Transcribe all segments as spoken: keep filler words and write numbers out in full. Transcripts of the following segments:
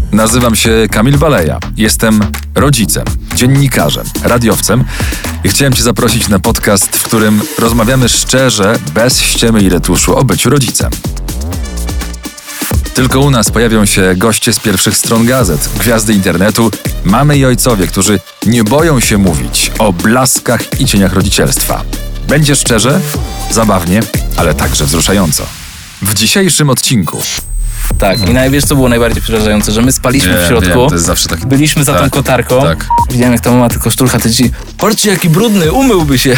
Nazywam się Kamil Baleja. Jestem rodzicem, dziennikarzem, radiowcem i chciałem Cię zaprosić na podcast, w którym rozmawiamy szczerze, bez ściemy i retuszu o byciu rodzicem. Tylko u nas pojawią się goście z pierwszych stron gazet, gwiazdy internetu, mamy i ojcowie, którzy nie boją się mówić o blaskach i cieniach rodzicielstwa. Będzie szczerze, zabawnie, ale także wzruszająco. W dzisiejszym odcinku... Tak, i najwiesz, co było najbardziej przerażające, że my spaliśmy Nie, w środku, wiem, to jest zawsze taki... byliśmy za tak, tą kotarką, tak. Widziałem, jak ta mama tylko szturcha te dzieci, patrzcie, jaki brudny, umyłby się.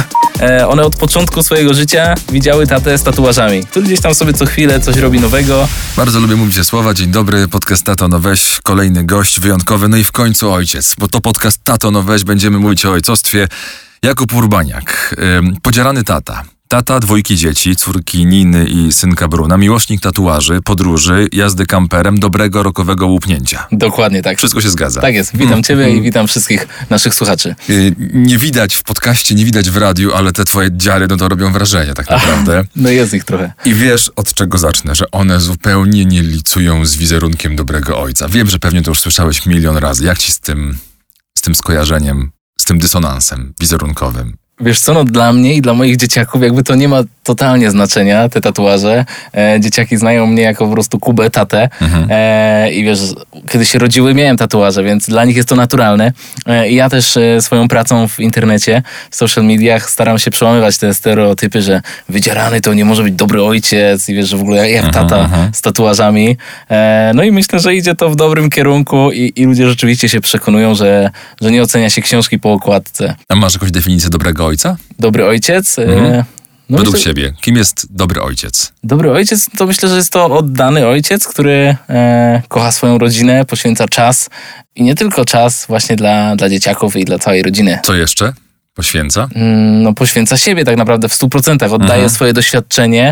e, one od początku swojego życia widziały tatę z tatuażami, który gdzieś tam sobie co chwilę coś robi nowego. Bardzo lubię mówić te słowa. Dzień dobry, podcast Tato no weź, kolejny gość wyjątkowy, no i w końcu ojciec, bo to podcast Tato no weź, będziemy mówić o ojcostwie. Jakub Urbaniak, ym, podzierany tata. Tata dwójki dzieci, córki Niny i synka Bruna, miłośnik tatuaży, podróży, jazdy kamperem, dobrego rokowego łupnięcia. Dokładnie tak. Wszystko się zgadza. Tak jest. Witam Ciebie i witam wszystkich naszych słuchaczy. Yy, nie widać w podcaście, nie widać w radiu, ale te twoje dziary, no to robią wrażenie tak naprawdę. No jest ich trochę. I wiesz, od czego zacznę, że one zupełnie nie licują z wizerunkiem dobrego ojca. Wiem, że pewnie to już słyszałeś milion razy. Jak ci z tym, z tym skojarzeniem, z tym dysonansem wizerunkowym? Wiesz co, no dla mnie i dla moich dzieciaków jakby to nie ma totalnie znaczenia, te tatuaże. E, dzieciaki znają mnie jako po prostu Kubę, tatę. Mhm. E, I wiesz, kiedy się rodziły, miałem tatuaże, więc dla nich jest to naturalne. E, I ja też e, swoją pracą w internecie, w social mediach staram się przełamywać te stereotypy, że wydzierany to nie może być dobry ojciec i wiesz, że w ogóle jak tata mhm. z tatuażami. E, no i myślę, że idzie to w dobrym kierunku i, i ludzie rzeczywiście się przekonują, że, że nie ocenia się książki po okładce. A masz jakąś definicję dobrego ojca? Dobry ojciec? Mhm. E, No Według myślę, siebie. Kim jest dobry ojciec? Dobry ojciec to myślę, że jest to oddany ojciec, który e, kocha swoją rodzinę, poświęca czas i nie tylko czas właśnie dla, dla dzieciaków i dla całej rodziny. Co jeszcze poświęca? Mm, no poświęca siebie tak naprawdę w stu procentach. Oddaje Mhm. swoje doświadczenie,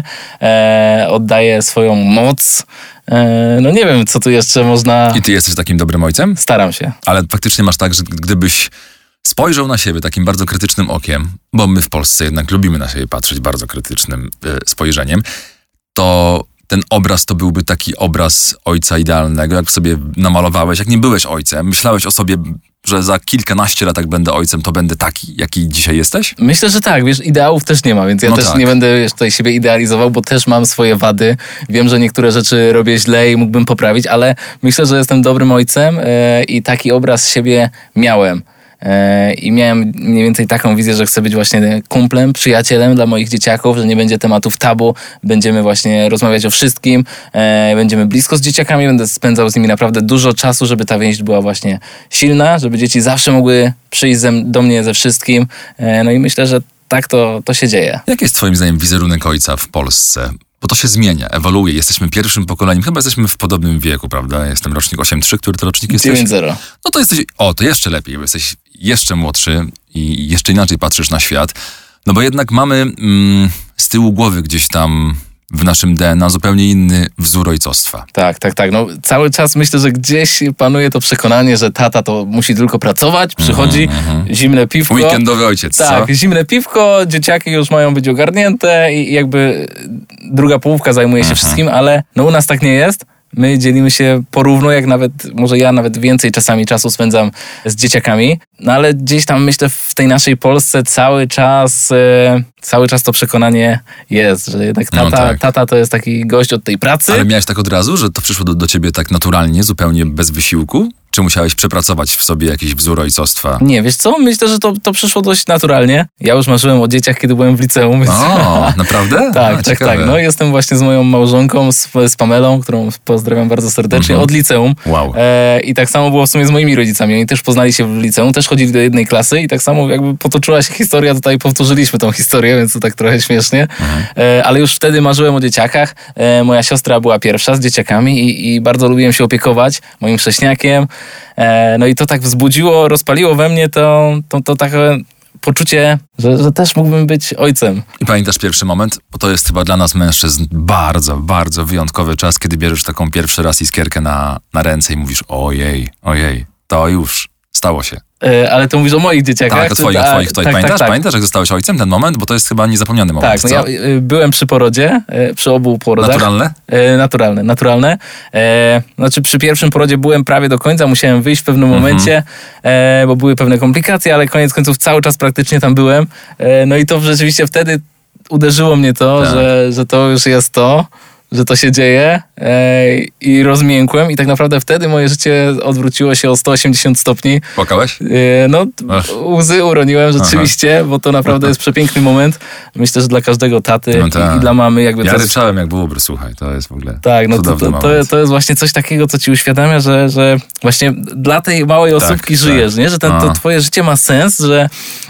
e, oddaje swoją moc. E, no nie wiem, co tu jeszcze można... I ty jesteś takim dobrym ojcem? Staram się. Ale faktycznie masz tak, że gdybyś spojrzał na siebie takim bardzo krytycznym okiem, bo my w Polsce jednak lubimy na siebie patrzeć bardzo krytycznym y, spojrzeniem, to ten obraz to byłby taki obraz ojca idealnego, jak sobie namalowałeś, jak nie byłeś ojcem, myślałeś o sobie, że za kilkanaście lat jak będę ojcem, to będę taki, jaki dzisiaj jesteś? Myślę, że tak, wiesz, ideałów też nie ma, więc ja No też tak. nie będę wiesz, tutaj siebie idealizował, bo też mam swoje wady. Wiem, że niektóre rzeczy robię źle i mógłbym poprawić, ale myślę, że jestem dobrym ojcem yy, i taki obraz siebie miałem. I miałem mniej więcej taką wizję, że chcę być właśnie kumplem, przyjacielem dla moich dzieciaków, że nie będzie tematów tabu, będziemy właśnie rozmawiać o wszystkim, będziemy blisko z dzieciakami, będę spędzał z nimi naprawdę dużo czasu, żeby ta więź była właśnie silna, żeby dzieci zawsze mogły przyjść ze, do mnie ze wszystkim. No i myślę, że tak to, to się dzieje. Jaki jest twoim zdaniem wizerunek ojca w Polsce? Bo to się zmienia, ewoluuje. Jesteśmy pierwszym pokoleniem, chyba jesteśmy w podobnym wieku, prawda? Jestem rocznik osiem trzy, który to rocznik jesteś? dziewięć zero. No to jesteś, o, to jeszcze lepiej, bo jesteś jeszcze młodszy i jeszcze inaczej patrzysz na świat. No bo jednak mamy mm, z tyłu głowy gdzieś tam w naszym D N A zupełnie inny wzór ojcostwa. Tak, tak, tak. No, cały czas myślę, że gdzieś panuje to przekonanie, że tata to musi tylko pracować, przychodzi, mm-hmm. zimne piwko. Weekendowy ojciec, Tak, co? zimne piwko, dzieciaki już mają być ogarnięte i jakby druga połówka zajmuje się mm-hmm. wszystkim, ale no u nas tak nie jest. My dzielimy się porówno, jak nawet, może ja nawet więcej czasami czasu spędzam z dzieciakami, no ale gdzieś tam myślę w tej naszej Polsce cały czas, e, cały czas to przekonanie jest, że jednak tata, no tak. tata to jest taki gość od tej pracy. Ale miałeś tak od razu, że to przyszło do, do ciebie tak naturalnie, zupełnie bez wysiłku? Czy musiałeś przepracować w sobie jakiś wzór ojcostwa? Nie, wiesz co? Myślę, że to, to przyszło dość naturalnie. Ja już marzyłem o dzieciach, kiedy byłem w liceum. Więc... O, naprawdę? tak, A, tak, ciekawe. tak. No jestem właśnie z moją małżonką, z, z Pamelą, którą pozdrawiam bardzo serdecznie, Mhm. od liceum. Wow. E, I tak samo było w sumie z moimi rodzicami. Oni też poznali się w liceum, też chodzili do jednej klasy i tak samo jakby potoczyła się historia, tutaj powtórzyliśmy tą historię, więc to tak trochę śmiesznie. Mhm. E, ale już wtedy marzyłem o dzieciakach. E, moja siostra była pierwsza z dzieciakami i, i bardzo lubiłem się opiekować moim wcześniakiem. E, no i to tak wzbudziło, rozpaliło we mnie to, to, to takie poczucie, że, że też mógłbym być ojcem. I pamiętasz pierwszy moment? Bo to jest chyba dla nas mężczyzn bardzo, bardzo wyjątkowy czas, kiedy bierzesz taką pierwszy raz iskierkę na, na ręce i mówisz ojej, ojej, to już stało się. E, ale to mówisz o moich dzieciakach? Tak, o twoich, o twoich. Tak, pamiętasz, tak, tak. pamiętasz, jak zostałeś ojcem, ten moment? Bo to jest chyba niezapomniany moment, Tak, no co? ja y, byłem przy porodzie, y, przy obu porodach. Naturalne? E, naturalne, naturalne. E, znaczy przy pierwszym porodzie byłem prawie do końca, musiałem wyjść w pewnym momencie, e, bo były pewne komplikacje, ale koniec końców cały czas praktycznie tam byłem. E, no i to rzeczywiście wtedy uderzyło mnie to, Tak. że, że to już jest to, że to się dzieje e, i rozmiękłem i tak naprawdę wtedy moje życie odwróciło się o sto osiemdziesiąt stopni. Płakałeś? E, no, Ach. łzy uroniłem rzeczywiście, Aha. bo to naprawdę jest przepiękny moment. Myślę, że dla każdego taty No i, tak. i dla mamy jakby Ja coś... ryczałem jak bubr, słuchaj, to jest w ogóle Tak, no to, cudowny to, to, moment. to jest właśnie coś takiego, co ci uświadamia, że, że właśnie dla tej małej osóbki tak. żyjesz, nie? Że ten, to A. twoje życie ma sens, że,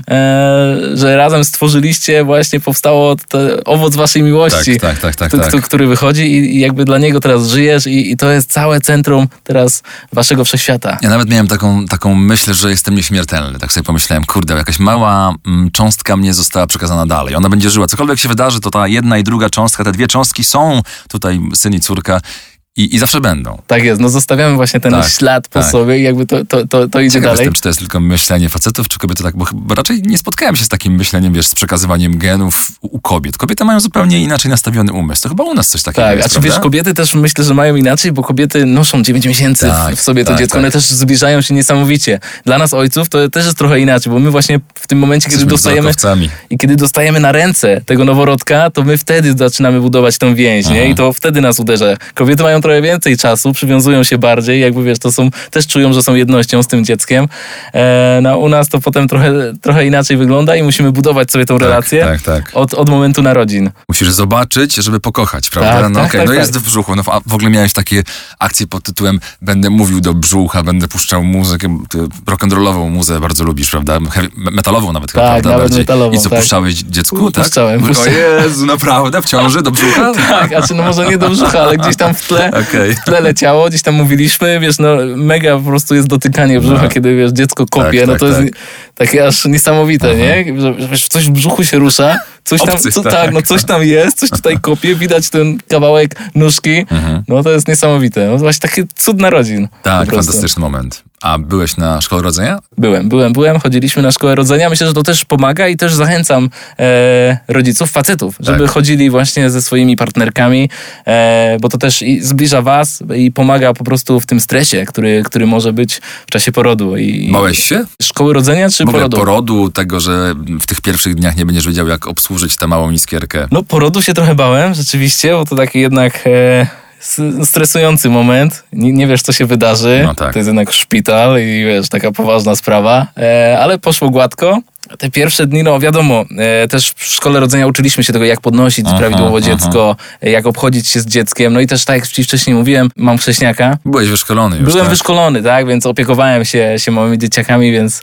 e, że razem stworzyliście, właśnie powstało te, owoc waszej miłości, Tak, tak, tak, tak, tu- tak. tu- który wychodzi i, i jakby dla niego teraz żyjesz i, i to jest całe centrum teraz waszego wszechświata. Ja nawet miałem taką, taką myśl, że jestem nieśmiertelny. Tak sobie pomyślałem, kurde, jakaś mała mm, cząstka mnie została przekazana dalej. Ona będzie żyła. Cokolwiek się wydarzy, to ta jedna i druga cząstka, te dwie cząstki są tutaj, syn i córka. I, I zawsze będą. Tak jest, no zostawiamy właśnie ten Tak, ślad po tak. sobie i jakby to, to, to, to idzie Ciekaw dalej. jestem, czy to jest tylko myślenie facetów, czy kobiety tak, bo, bo raczej nie spotkałem się z takim myśleniem, wiesz, z przekazywaniem genów u, u kobiet. Kobiety mają zupełnie inaczej nastawiony umysł. To chyba u nas coś takiego Tak, jest, a czy wiesz, prawda? kobiety też myślę, że mają inaczej, bo kobiety noszą dziewięć miesięcy Tak, w sobie to tak, dziecko, tak. one też zbliżają się niesamowicie. Dla nas ojców to też jest trochę inaczej, bo my właśnie w tym momencie, kiedy Jesteśmy dostajemy wzrokowcami. i kiedy dostajemy na ręce tego noworodka, to my wtedy zaczynamy budować tą więź, nie? Aha. I to wtedy nas uderza. Kobiety mają trochę więcej czasu, przywiązują się bardziej, jakby wiesz, to są, też czują, że są jednością z tym dzieckiem. E, no u nas to potem trochę, trochę inaczej wygląda i musimy budować sobie tą relację Tak, tak. Od, od momentu narodzin. Musisz zobaczyć, żeby pokochać, prawda? Tak, no tak, okej, tak, no tak. jest w brzuchu. No a w ogóle miałeś takie akcje pod tytułem będę mówił do brzucha, będę puszczał muzykę, ty rock'n'rollową muzę bardzo lubisz, prawda? Heavy, metalową nawet chyba, Tak, prawda? nawet Bardziej. metalową, I co, tak. puszczałeś dziecku, tak? Puszczałem, O puszczałem. Jezu, naprawdę? W ciąży do brzucha? Tak, a czy no może nie do brzucha, ale gdzieś tam w tle, Okej. w tle leciało, gdzieś tam mówiliśmy, wiesz, no mega po prostu jest dotykanie brzucha, No. kiedy wiesz, dziecko kopie, Tak, no tak, to jest tak. takie aż niesamowite, nie? Że, że wiesz, coś w brzuchu się rusza, coś tam, Obcy, co, tak. tak, no coś tam jest, coś tutaj kopie, widać ten kawałek nóżki, no to jest niesamowite. No właśnie taki cud narodzin. Tak, po prostu. fantastyczny moment. A byłeś na szkole rodzenia? Byłem, byłem, byłem, chodziliśmy na szkołę rodzenia. Myślę, że to też pomaga i też zachęcam e, rodziców, facetów, żeby Tak. chodzili właśnie ze swoimi partnerkami, e, bo to też i zbliża was i pomaga po prostu w tym stresie, który, który może być w czasie porodu. I, Bałeś się? Szkoły rodzenia czy W ogóle porodu? porodu, tego, że w tych pierwszych dniach nie będziesz wiedział, jak obsłużyć tę małą iskierkę. No porodu się trochę bałem, rzeczywiście, bo to taki jednak e, s- stresujący moment. Nie, nie wiesz, co się wydarzy. No tak. To jest jednak szpital i wiesz, taka poważna sprawa. E, ale poszło gładko. Te pierwsze dni, no wiadomo, e, też w szkole rodzenia uczyliśmy się tego, jak podnosić Aha, prawidłowo aha. dziecko, e, jak obchodzić się z dzieckiem. No i też tak jak ci wcześniej mówiłem, mam wcześniaka. Byłeś wyszkolony już, Byłem tak? wyszkolony, tak, więc opiekowałem się, się małymi dzieciakami, więc,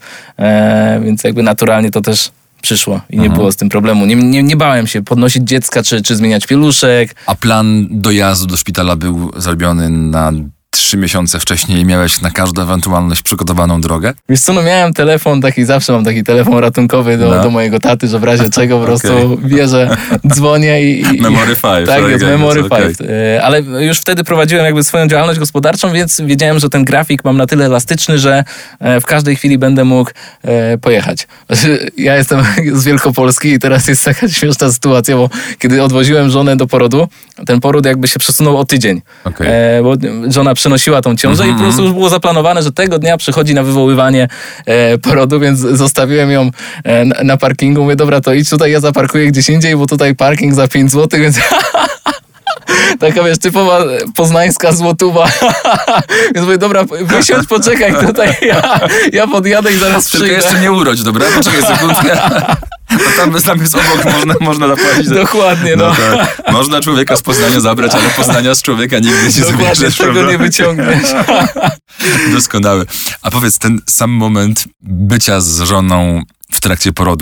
e, więc jakby naturalnie to też przyszło i nie Mhm. było z tym problemu. Nie, nie, nie bałem się podnosić dziecka, czy, czy zmieniać pieluszek. A plan dojazdu do szpitala był zrobiony na trzy miesiące wcześniej i miałeś na każdą ewentualność przygotowaną drogę? Wiesz co, no miałem telefon taki, zawsze mam taki telefon ratunkowy do, No. do mojego taty, że w razie czego po prostu Okej. wie, że dzwonię i... i Memory five. Tak, jest Memory okej. five. E, Ale już wtedy prowadziłem jakby swoją działalność gospodarczą, więc wiedziałem, że ten grafik mam na tyle elastyczny, że e, w każdej chwili będę mógł e, pojechać. Ja jestem z Wielkopolski i teraz jest taka śmieszna sytuacja, bo kiedy odwoziłem żonę do porodu, ten poród jakby się przesunął o tydzień. Okej. E, bo żona przenosiła tą ciążę i po prostu już było zaplanowane, że tego dnia przychodzi na wywoływanie e, porodu, więc zostawiłem ją e, na, na parkingu. Mówię, dobra, to idź tutaj, ja zaparkuję gdzieś indziej, bo tutaj parking za pięć złotych, więc... Taka, wiesz, typowa poznańska złotówa. Więc mówię, dobra, wysiądź, poczekaj tutaj, ja, ja podjadę i zaraz Tylko przyjdę. jeszcze nie urodź, dobra? Poczekaj sekundkę. Bo tam, tam jest obok, można, można zapłacić. za- Dokładnie, no. No tak. Można człowieka z Poznania zabrać, ale Poznania z człowieka nigdy nie Dokładnie, zabierzesz. tego prawda? nie wyciągniesz. Doskonały. A powiedz, ten sam moment bycia z żoną w trakcie porodu,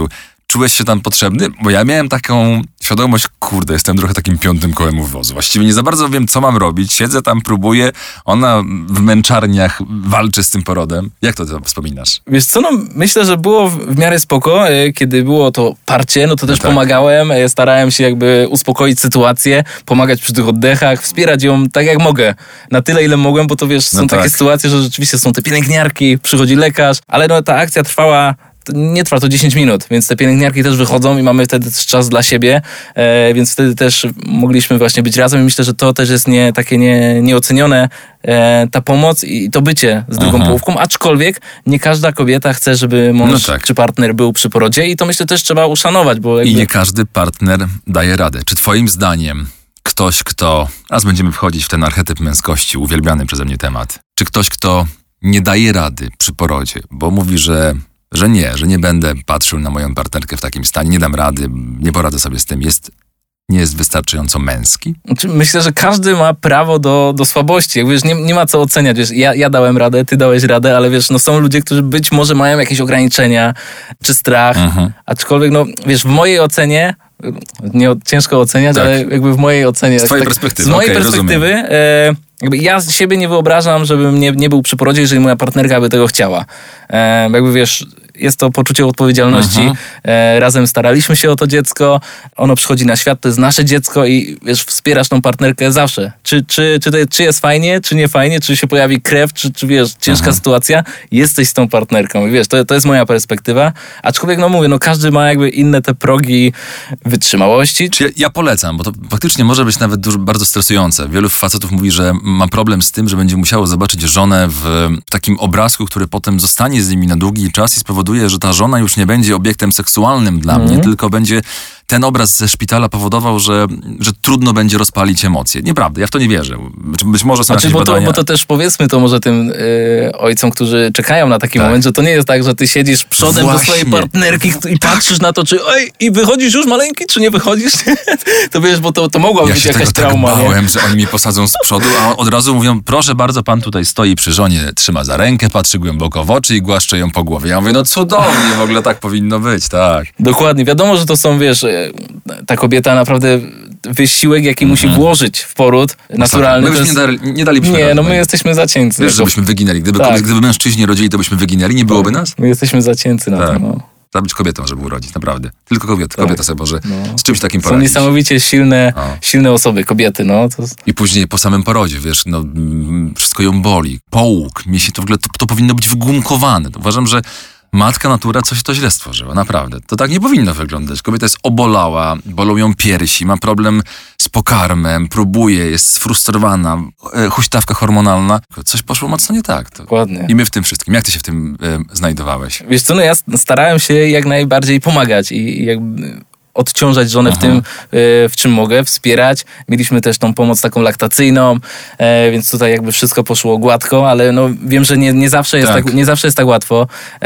czułeś się tam potrzebny? Bo ja miałem taką świadomość, kurde, jestem trochę takim piątym kołem u wozu. Właściwie nie za bardzo wiem, co mam robić. Siedzę tam, próbuję. Ona w męczarniach walczy z tym porodem. Jak to, to wspominasz? Wiesz co, no myślę, że było w, w miarę spoko. Kiedy było to parcie, no to też no tak. pomagałem. Starałem się jakby uspokoić sytuację, pomagać przy tych oddechach, wspierać ją tak jak mogę. Na tyle, ile mogłem, bo to wiesz, są no takie tak. sytuacje, że rzeczywiście są te pielęgniarki, przychodzi lekarz, ale no ta akcja trwała nie trwa to dziesięć minut, więc te pielęgniarki też wychodzą i mamy wtedy też czas dla siebie, e, więc wtedy też mogliśmy właśnie być razem i myślę, że to też jest nie, takie nie, nieocenione, e, ta pomoc i to bycie z drugą Aha. połówką, aczkolwiek nie każda kobieta chce, żeby mąż no tak. czy partner był przy porodzie i to myślę też trzeba uszanować. Bo jakby... I nie każdy partner daje radę. Czy twoim zdaniem ktoś, kto, raz będziemy wchodzić w ten archetyp męskości, uwielbiany przeze mnie temat, czy ktoś, kto nie daje rady przy porodzie, bo mówi, że że nie, że nie będę patrzył na moją partnerkę w takim stanie, nie dam rady, nie poradzę sobie z tym, jest, nie jest wystarczająco męski? Myślę, że każdy ma prawo do, do słabości. Jak wiesz, nie, nie ma co oceniać. Wiesz, ja, ja dałem radę, ty dałeś radę, ale wiesz, no są ludzie, którzy być może mają jakieś ograniczenia czy strach, mhm. aczkolwiek, no wiesz, w mojej ocenie, nie ciężko oceniać, tak. ale jakby w mojej ocenie... Z twojej tak, perspektywy, Z mojej okay, perspektywy... E, jakby ja siebie nie wyobrażam, żebym nie, nie był przy porodzie, jeżeli moja partnerka by tego chciała. E, jakby wiesz... Jest to poczucie odpowiedzialności. E, razem staraliśmy się o to dziecko. Ono przychodzi na świat, to jest nasze dziecko i wiesz, wspierasz tą partnerkę zawsze. Czy, czy, czy, to, czy jest fajnie, czy nie fajnie, czy się pojawi krew, czy, czy wiesz, ciężka Aha. sytuacja, jesteś z tą partnerką. I wiesz, to, to jest moja perspektywa. Aczkolwiek, no mówię, no każdy ma jakby inne te progi wytrzymałości. Ja, ja polecam, bo to faktycznie może być nawet dużo, bardzo stresujące. Wielu facetów mówi, że ma problem z tym, że będzie musiało zobaczyć żonę w takim obrazku, który potem zostanie z nimi na długi czas i spowoduje, że ta żona już nie będzie obiektem seksualnym dla mm. mnie, tylko będzie ten obraz ze szpitala powodował, że, że trudno będzie rozpalić emocje. Nieprawda, ja w to nie wierzę. Być, być może są znaczy, jakieś bo to, badania. bo to też powiedzmy to może tym yy, ojcom, którzy czekają na taki tak. moment, że to nie jest tak, że ty siedzisz przodem Właśnie. do swojej partnerki i patrzysz na to, czy oj, i wychodzisz już maleńki, czy nie wychodzisz? To wiesz, bo to, to mogła ja być się jakaś tego trauma. Ja się bałem, że oni mi posadzą z przodu, a od razu mówią, proszę bardzo, pan tutaj stoi przy żonie, trzyma za rękę, patrzy głęboko w oczy i głaszcze ją po głowie. Ja mówię, no cudownie, w ogóle tak powinno być, tak. Dokładnie, wiadomo, że to są, wiesz, tak kobieta naprawdę wysiłek, jaki mm-hmm. musi włożyć w poród naturalny. My już jest... nie, dali, nie dalibyśmy Nie, rady, no my jesteśmy zacięcy. Wiesz, żebyśmy wyginęli. Gdyby, tak. gdyby mężczyźni rodzili, to byśmy wyginęli, nie byłoby nas? My jesteśmy zacięcy na tak. to, no. Trzeba być kobietą, żeby urodzić, naprawdę. Tylko kobieta, tak. kobieta sobie może no. z czymś takim Są poradzić. niesamowicie silne, silne osoby, kobiety, no. To... I później po samym porodzie, wiesz, no wszystko ją boli. Połóg, mięśnie, to w ogóle to, to powinno być wygumkowane. Uważam, że matka natura coś to źle stworzyła, naprawdę. To tak nie powinno wyglądać. Kobieta jest obolała, bolą ją piersi, ma problem z pokarmem, próbuje, jest sfrustrowana, e, huśtawka hormonalna. Coś poszło mocno nie tak. To... Dokładnie. I my w tym wszystkim. Jak ty się w tym e, znajdowałeś? Wiesz co, no ja starałem się jak najbardziej pomagać i jakby... odciążać żonę Aha. w tym, w czym mogę, wspierać. Mieliśmy też tą pomoc taką laktacyjną, więc tutaj jakby wszystko poszło gładko, ale no wiem, że nie, nie, zawsze, jest tak. Tak, nie zawsze jest tak łatwo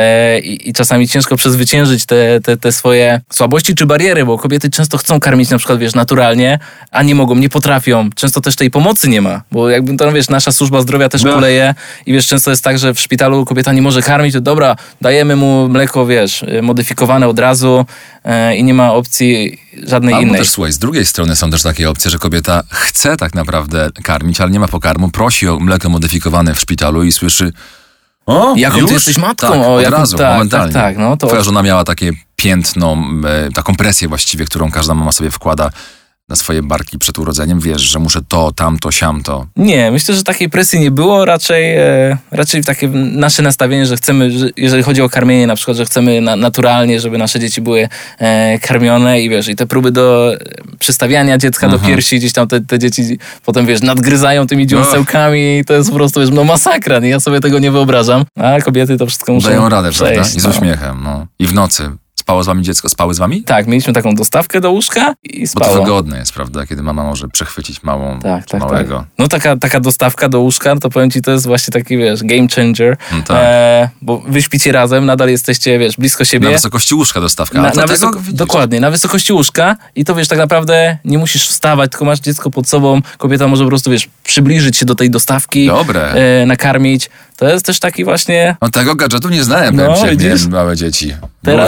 i, i czasami ciężko przezwyciężyć te, te, te swoje słabości czy bariery, bo kobiety często chcą karmić na przykład, wiesz, naturalnie, a nie mogą, nie potrafią. Często też tej pomocy nie ma, bo jakby to, wiesz, nasza służba zdrowia też no. kuleje i wiesz, często jest tak, że w szpitalu kobieta nie może karmić, to dobra, dajemy mu mleko, wiesz, modyfikowane od razu i nie ma opcji żadnej Albo innej. też, słuchaj, z drugiej strony są też takie opcje, że kobieta chce tak naprawdę karmić, ale nie ma pokarmu, prosi o mleko modyfikowane w szpitalu i słyszy o, jaką już? ty jesteś matką? Tak, o, od jaką, razu, tak, momentalnie. Tak, tak, no to... Twoja żona miała takie piętno, taką presję właściwie, którą każda mama sobie wkłada na swoje barki przed urodzeniem, wiesz, że muszę to, tamto, siamto. Nie, myślę, że takiej presji nie było, raczej, e, raczej takie nasze nastawienie, że chcemy, że jeżeli chodzi o karmienie na przykład, że chcemy na, naturalnie, żeby nasze dzieci były e, karmione i wiesz, i te próby do przystawiania dziecka Aha. do piersi, gdzieś tam te, te dzieci potem, wiesz, nadgryzają tymi dziąsełkami i to jest po prostu, wiesz, no masakra, nie? Ja sobie tego nie wyobrażam, a kobiety to wszystko muszą dają radę, przejść, prawda? I z no. uśmiechem, no. I w nocy. Spało z wami dziecko? Spały z wami? Tak, mieliśmy taką dostawkę do łóżka i spało. Bo to wygodne jest, prawda? Kiedy mama może przechwycić małą, tak, tak, małego. Tak. No taka, taka dostawka do łóżka, to powiem ci, to jest właśnie taki, wiesz, game changer. No tak. e, bo wy śpicie razem, nadal jesteście, wiesz, blisko siebie. Na wysokości łóżka dostawka. Na, na wysoko- dokładnie, na wysokości łóżka i to, wiesz, tak naprawdę nie musisz wstawać, tylko masz dziecko pod sobą. Kobieta może po prostu, wiesz, przybliżyć się do tej dostawki. Dobre. E, nakarmić. To jest też taki właśnie... No tego gadżetu nie znałem, no, powiem ci, jak miałem małe dzieci. Było Teraz, wiele innych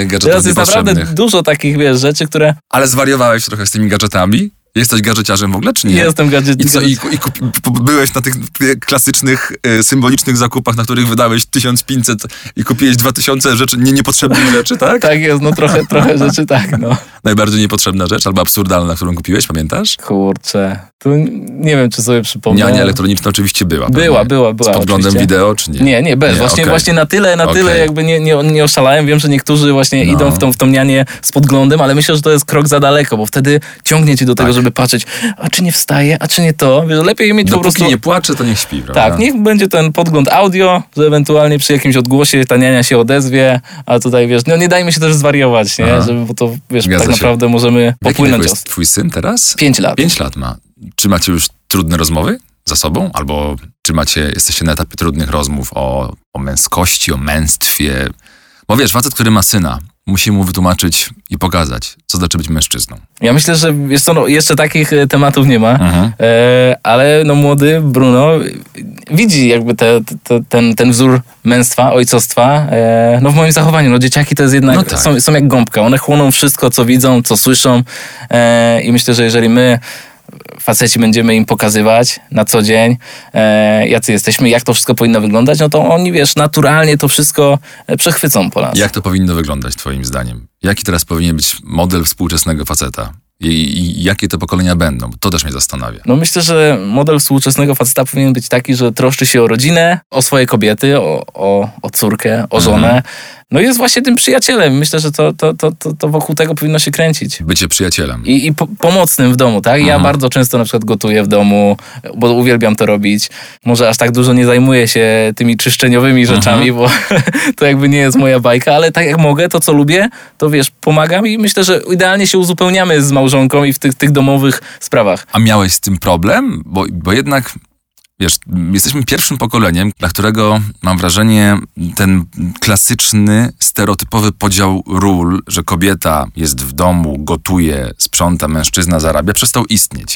innych gadżetów Teraz jest niepotrzebnych. naprawdę dużo takich, wiesz, rzeczy, które... Ale zwariowałeś trochę z tymi gadżetami? Jesteś gadżeciarzem w ogóle, czy nie? Jestem gadżet... I co, i, i kupi, byłeś na tych klasycznych, e, symbolicznych zakupach, na których wydałeś tysiąc pięćset i kupiłeś dwa tysiące rzeczy, nie, niepotrzebnych rzeczy, tak? Tak jest, no trochę, trochę rzeczy tak, no. Najbardziej niepotrzebna rzecz, albo absurdalna, którą kupiłeś, pamiętasz? Kurczę, tu nie wiem, czy sobie przypomnę. Niania elektroniczna oczywiście była. Była, pewnie. była, była. Z podglądem oczywiście. wideo, czy nie? Nie, nie, bez. Nie, właśnie, okay. właśnie na tyle, na tyle Okay. jakby nie, nie, nie oszalałem. Wiem, że niektórzy właśnie No. idą w tą, w tą nianię z podglądem, ale myślę, że to jest krok za daleko, bo wtedy ciągnie ci do tego, Tak. żeby patrzeć, a czy nie wstaje, a czy nie to. Wiesz, lepiej mieć Dopóki po prostu... nie płacze, to niech śpi, prawda? Tak, niech będzie ten podgląd audio, że ewentualnie przy jakimś odgłosie ta niania się odezwie, a tutaj, wiesz, no nie dajmy się też zwariować, nie? Aha. Żeby, bo to, wiesz, Zgadza tak się. naprawdę możemy W jakim wieku popłynąć. jest twój syn teraz? Pięć lat. Pięć lat ma. Czy macie już trudne rozmowy za sobą? Albo czy macie, jesteście na etapie trudnych rozmów o, o męskości, o męstwie? Bo wiesz, facet, który ma syna, musi mu wytłumaczyć i pokazać, co znaczy być mężczyzną. Ja myślę, że wiesz co, no, jeszcze takich e, tematów nie ma, Mhm. e, ale no młody Bruno widzi jakby te, te, ten, ten wzór męstwa, ojcostwa, e, no w moim zachowaniu. No dzieciaki to jest jednak, No tak. są, są jak gąbka. One chłoną wszystko, co widzą, co słyszą e, i myślę, że jeżeli my faceci będziemy im pokazywać na co dzień, e, jacy jesteśmy, jak to wszystko powinno wyglądać, no to oni, wiesz, naturalnie to wszystko e, przechwycą po nas. Jak to powinno wyglądać twoim zdaniem? Jaki teraz powinien być model współczesnego faceta? I, i jakie te pokolenia będą? To też mnie zastanawia. No myślę, że model współczesnego faceta powinien być taki, że troszczy się o rodzinę, o swoje kobiety, o, o, o córkę, o żonę. Mhm. No i jest właśnie tym przyjacielem. Myślę, że to, to, to, to, to wokół tego powinno się kręcić. Bycie przyjacielem. I, i po, pomocnym w domu, tak? Ja Mhm. bardzo często na przykład gotuję w domu, bo uwielbiam to robić. Może aż tak dużo nie zajmuję się tymi czyszczeniowymi rzeczami, bo to jakby nie jest moja bajka, ale tak jak mogę, to co lubię, to wiesz, pomagam i myślę, że idealnie się uzupełniamy z małżonką i w tych, tych domowych sprawach. A miałeś z tym problem? Bo, bo jednak, wiesz, jesteśmy pierwszym pokoleniem, dla którego, mam wrażenie, ten klasyczny, stereotypowy podział ról, że kobieta jest w domu, gotuje, sprząta, mężczyzna zarabia, przestał istnieć.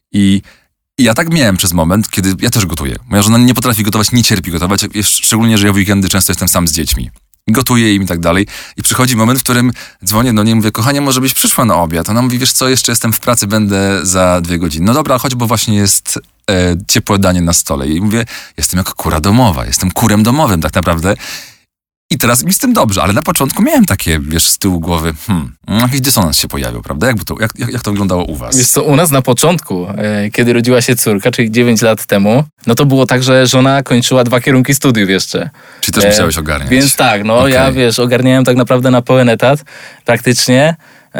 I I ja tak miałem przez moment, kiedy ja też gotuję. Moja żona nie potrafi gotować, nie cierpi gotować, szczególnie, że ja w weekendy często jestem sam z dziećmi. Gotuję im i tak dalej. I przychodzi moment, w którym dzwonię do niej i mówię, kochanie, może byś przyszła na obiad? Ona mówi, wiesz co, jeszcze jestem w pracy, będę za dwie godziny. No dobra, chodź, bo właśnie jest e, ciepłe danie na stole. I mówię, jestem jak kura domowa, jestem kurem domowym tak naprawdę. I teraz mi z tym dobrze, ale na początku miałem takie, wiesz, z tyłu głowy, hmm, jakiś dysonans się pojawił, prawda? Jakby to, jak, jak, jak to wyglądało u was? Wiesz co, u nas na początku, e, kiedy rodziła się córka, czyli dziewięć lat temu, no to było tak, że żona kończyła dwa kierunki studiów jeszcze. Czy też E, musiałeś ogarniać? Więc tak, no Okej. ja, wiesz, ogarniałem tak naprawdę na pełen etat, praktycznie.